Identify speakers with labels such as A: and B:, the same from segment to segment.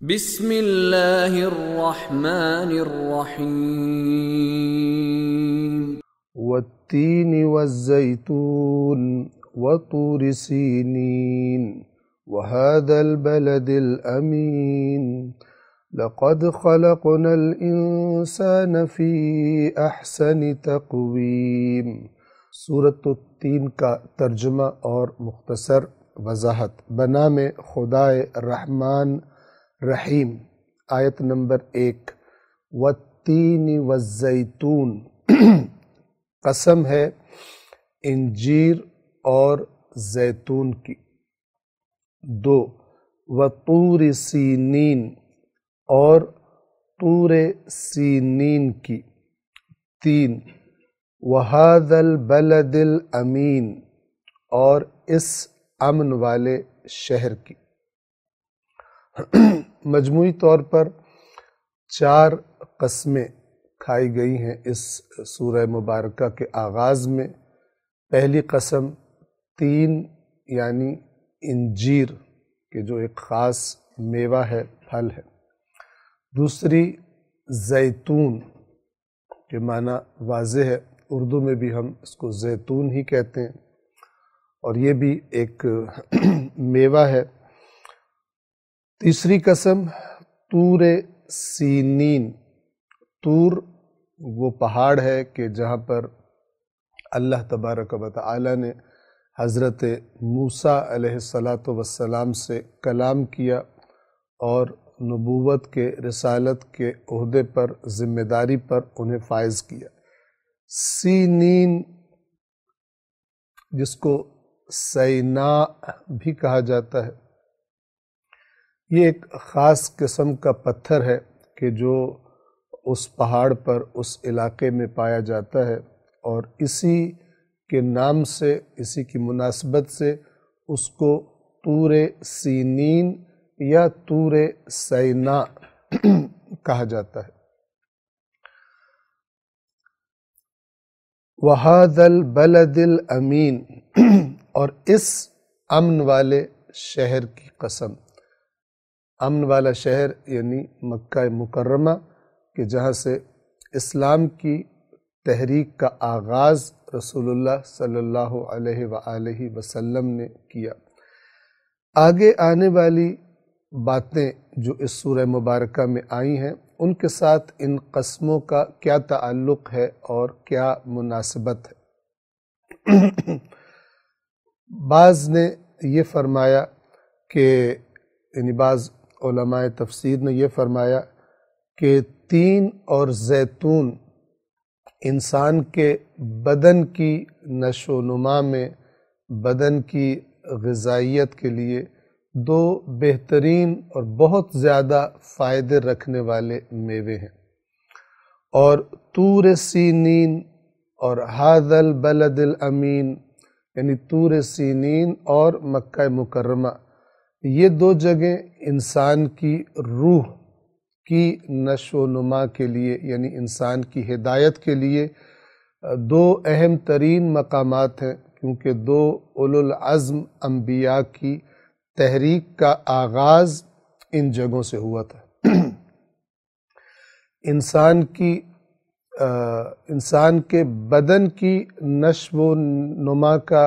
A: بسم اللہ الرحمن الرحیم
B: والتین والزیتون وطور سینین وهذا البلد الأمین لقد خلقنا الإنسان في أحسن تقویم۔ سورۃ التین کا ترجمہ اور مختصر وضاحت۔ بنام خدائے رحمان رحیم۔ آیت نمبر 1۔ والتین والزیتون، قسم ہے انجیر اور زیتون کی۔ 2۔ وطور سینین، اور طور سینین کی۔ 3۔ وہذا البلد الامین، اور اس امن والے شہر کی۔ مجموعی طور پر 4 قسمیں کھائی گئی ہیں اس سورہ مبارکہ کے آغاز میں۔ پہلی قسم تین یعنی انجیر کہ جو ایک خاص میوہ ہے، پھل ہے۔ دوسری زیتون کے معنی واضح ہے، اردو میں بھی ہم اس کو زیتون ہی کہتے ہیں، اور یہ بھی ایک میوہ ہے۔ تیسری قسم طور سینین۔ طور وہ پہاڑ ہے کہ جہاں پر اللہ تبارک و تعالی نے حضرت موسیٰ علیہ السلام سے کلام کیا اور نبوت کے رسالت کے عہدے پر، ذمہ داری پر انہیں فائز کیا۔ سینین جس کو سیناء بھی کہا جاتا ہے، یہ ایک خاص قسم کا پتھر ہے کہ جو اس پہاڑ پر، اس علاقے میں پایا جاتا ہے، اور اسی کے نام سے، اسی کی مناسبت سے اس کو طور سینین یا طور سیناء کہا جاتا ہے۔ وَهَذَا الْبَلَدِ الْأَمِينَ، اور اس امن والے شہر کی قسم۔ امن والا شہر یعنی مکہ مکرمہ، کہ جہاں سے اسلام کی تحریک کا آغاز رسول اللہ صلی اللہ علیہ وآلہ وسلم نے کیا۔ آگے آنے والی باتیں جو اس سورہ مبارکہ میں آئی ہیں، ان کے ساتھ ان قسموں کا کیا تعلق ہے اور کیا مناسبت ہے۔ بعض نے یہ فرمایا کہ یعنی بعض علماء تفسیر نے یہ فرمایا کہ تین اور زیتون انسان کے بدن کی نشو و نما میں، بدن کی غذائیت کے لیے 2 بہترین اور بہت زیادہ فائدے رکھنے والے میوے ہیں، اور طور سینین اور ھذا البلد الامین یعنی طور سینین اور مکہ مکرمہ، یہ 2 جگہیں انسان کی روح کی نشو و نما کے لیے، یعنی انسان کی ہدایت کے لیے 2 اہم ترین مقامات ہیں، کیونکہ 2 اولو العزم انبیاء کی تحریک کا آغاز ان جگہوں سے ہوا تھا۔ انسان کے بدن کی نشو و نما کا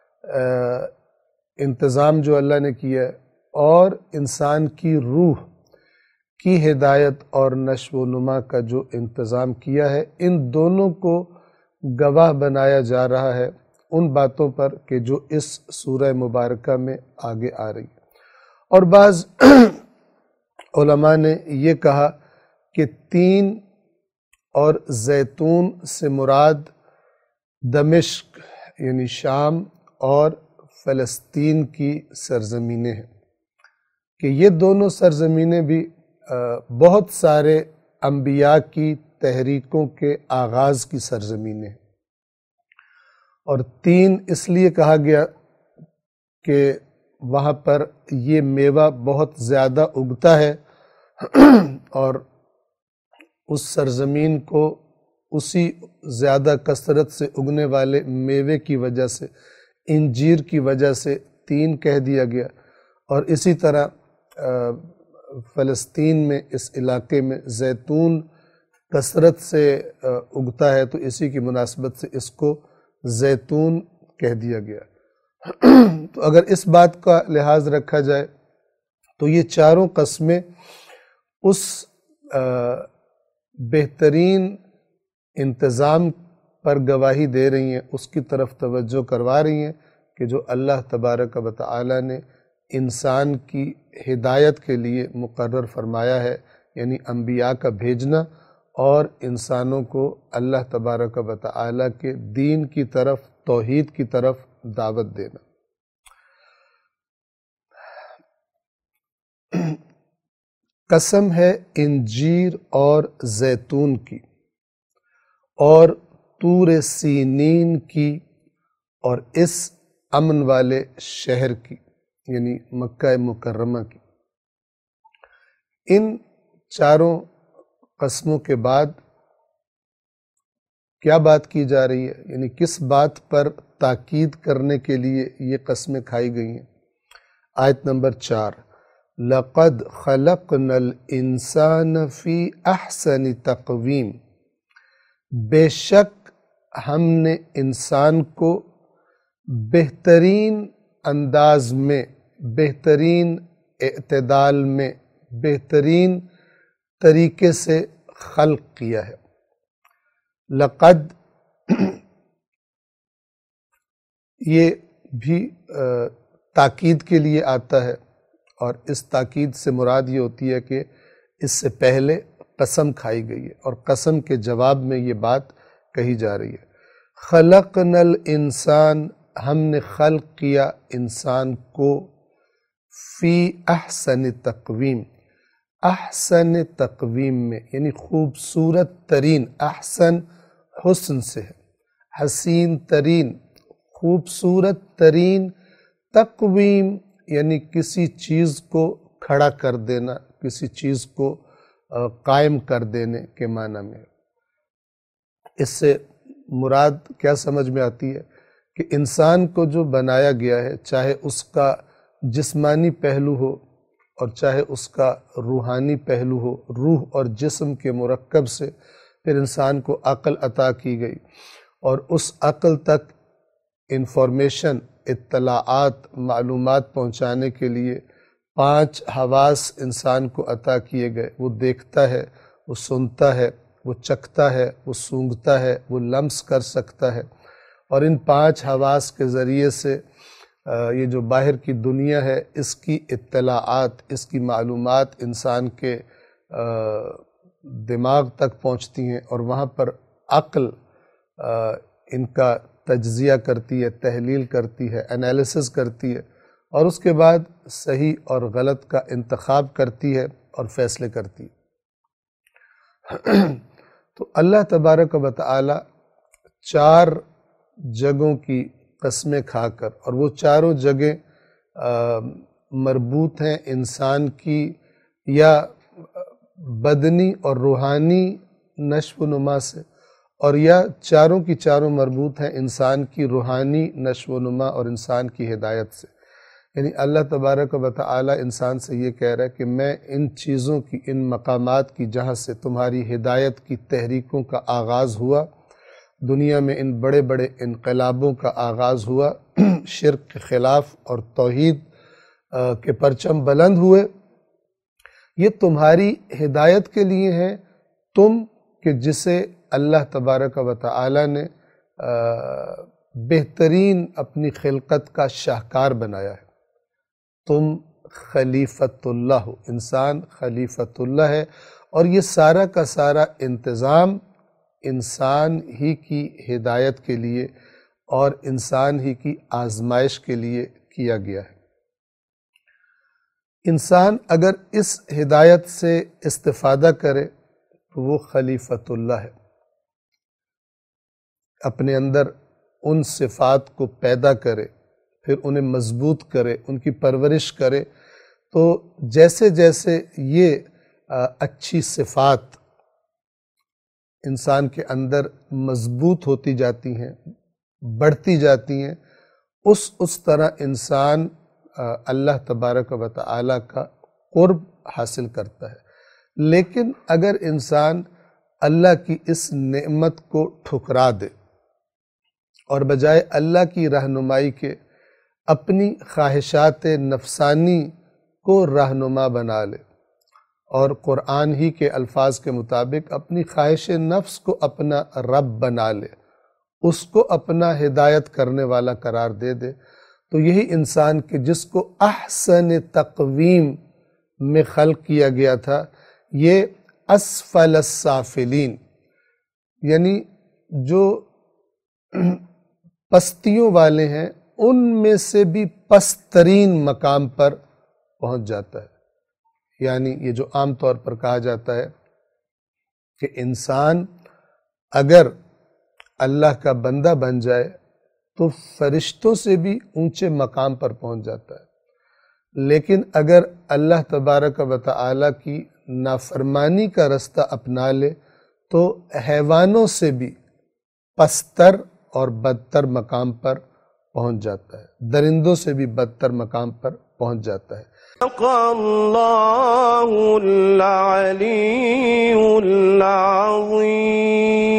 B: انتظام جو اللہ نے کیا ہے، اور انسان کی روح کی ہدایت اور نشو و نما کا جو انتظام کیا ہے، ان دونوں کو گواہ بنایا جا رہا ہے ان باتوں پر کہ جو اس سورہ مبارکہ میں آگے آ رہی ہے۔ اور بعض علماء نے یہ کہا کہ تین اور زیتون سے مراد دمشق یعنی شام اور فلسطین کی سرزمینیں ہیں، کہ یہ دونوں سرزمینیں بھی بہت سارے انبیاء کی تحریکوں کے آغاز کی سرزمینیں ہیں۔ اور 3 اس لیے کہا گیا کہ وہاں پر یہ میوہ بہت زیادہ اگتا ہے، اور اس سرزمین کو اسی زیادہ کثرت سے اگنے والے میوے کی وجہ سے، انجیر کی وجہ سے 3 کہہ دیا گیا۔ اور اسی طرح فلسطین میں اس علاقے میں زیتون کثرت سے اگتا ہے، تو اسی کی مناسبت سے اس کو زیتون کہہ دیا گیا۔ تو اگر اس بات کا لحاظ رکھا جائے تو یہ چاروں قسمیں اس بہترین انتظام پر گواہی دے رہی ہیں، اس کی طرف توجہ کروا رہی ہیں کہ جو اللہ تبارک و تعالی نے انسان کی ہدایت کے لیے مقرر فرمایا ہے، یعنی انبیاء کا بھیجنا اور انسانوں کو اللہ تبارک و تعالی کے دین کی طرف، توحید کی طرف دعوت دینا۔ قسم ہے انجیر اور زیتون کی اور طور سینین کی اور اس امن والے شہر کی، یعنی مکہ مکرمہ کی۔ ان چاروں قسموں کے بعد کیا بات کی جا رہی ہے، یعنی کس بات پر تاکید کرنے کے لیے یہ قسمیں کھائی گئی ہیں؟ آیت نمبر 4، لَقَدْ خَلَقْنَا الْإِنسَانَ فِي أَحْسَنِ تَقْوِيمٍ، بے شک ہم نے انسان کو بہترین انداز میں، بہترین اعتدال میں، بہترین طریقے سے خلق کیا ہے۔ لقد یہ بھی تاکید کے لیے آتا ہے، اور اس تاکید سے مراد یہ ہوتی ہے کہ اس سے پہلے قسم کھائی گئی ہے اور قسم کے جواب میں یہ بات کہی جا رہی ہے۔ خلقنا الانسان، ہم نے خلق کیا انسان کو، فی احسن تقویم، احسن تقویم میں، یعنی خوبصورت ترین، احسن حسن سے ہے، حسین ترین، خوبصورت ترین، تقویم یعنی کسی چیز کو کھڑا کر دینا، کسی چیز کو قائم کر دینے کے معنی میں۔ اس سے مراد کیا سمجھ میں آتی ہے کہ انسان کو جو بنایا گیا ہے، چاہے اس کا جسمانی پہلو ہو اور چاہے اس کا روحانی پہلو ہو، روح اور جسم کے مرکب سے پھر انسان کو عقل عطا کی گئی، اور اس عقل تک انفارمیشن، اطلاعات، معلومات پہنچانے کے لیے 5 حواس انسان کو عطا کیے گئے۔ وہ دیکھتا ہے، وہ سنتا ہے، وہ چکھتا ہے، وہ سونگھتا ہے، وہ لمس کر سکتا ہے، اور ان 5 حواس کے ذریعے سے یہ جو باہر کی دنیا ہے، اس کی اطلاعات، اس کی معلومات انسان کے دماغ تک پہنچتی ہیں، اور وہاں پر عقل ان کا تجزیہ کرتی ہے، تحلیل کرتی ہے، انالیسس کرتی ہے، اور اس کے بعد صحیح اور غلط کا انتخاب کرتی ہے اور فیصلے کرتی ہے۔ تو اللہ تبارک و تعالی 4 جگہوں کی قسمیں کھا کر، اور وہ چاروں جگہیں مربوط ہیں انسان کی یا بدنی اور روحانی نشو و نما سے، اور یا چاروں کی چاروں مربوط ہیں انسان کی روحانی نشو و نما اور انسان کی ہدایت سے۔ یعنی اللہ تبارک و تعالی انسان سے یہ کہہ رہا ہے کہ میں ان چیزوں کی، ان مقامات کی جہاں سے تمہاری ہدایت کی تحریکوں کا آغاز ہوا، دنیا میں ان بڑے بڑے انقلابوں کا آغاز ہوا، شرک کے خلاف اور توحید کے پرچم بلند ہوئے، یہ تمہاری ہدایت کے لیے ہیں، تم کہ جسے اللہ تبارک و تعالی نے بہترین اپنی خلقت کا شاہکار بنایا ہے۔ تم خلیفۃ اللہ ہو، انسان خلیفۃ اللہ ہے، اور یہ سارا کا سارا انتظام انسان ہی کی ہدایت کے لیے اور انسان ہی کی آزمائش کے لیے کیا گیا ہے۔ انسان اگر اس ہدایت سے استفادہ کرے تو وہ خلیفۃ اللہ ہے، اپنے اندر ان صفات کو پیدا کرے، پھر انہیں مضبوط کرے، ان کی پرورش کرے، تو جیسے جیسے یہ اچھی صفات انسان کے اندر مضبوط ہوتی جاتی ہیں، بڑھتی جاتی ہیں، اس طرح انسان اللہ تبارک و تعالی کا قرب حاصل کرتا ہے۔ لیکن اگر انسان اللہ کی اس نعمت کو ٹھکرا دے اور بجائے اللہ کی رہنمائی کے اپنی خواہشات نفسانی کو رہنما بنا لے اور قرآن ہی کے الفاظ کے مطابق اپنی خواہش نفس کو اپنا رب بنا لے، اس کو اپنا ہدایت کرنے والا قرار دے دے، تو یہی انسان کہ جس کو احسن تقویم میں خلق کیا گیا تھا، یہ اسفل السافلین یعنی جو پستیوں والے ہیں ان میں سے بھی پسترین مقام پر پہنچ جاتا ہے۔ یعنی یہ جو عام طور پر کہا جاتا ہے کہ انسان اگر اللہ کا بندہ بن جائے تو فرشتوں سے بھی اونچے مقام پر پہنچ جاتا ہے، لیکن اگر اللہ تبارک و تعالی کی نافرمانی کا رستہ اپنا لے تو حیوانوں سے بھی پستر اور بدتر مقام پر پہنچ جاتا ہے، درندوں سے بھی بدتر مقام پر پہنچ جاتا ہے۔
C: اللہ العلی العظیم۔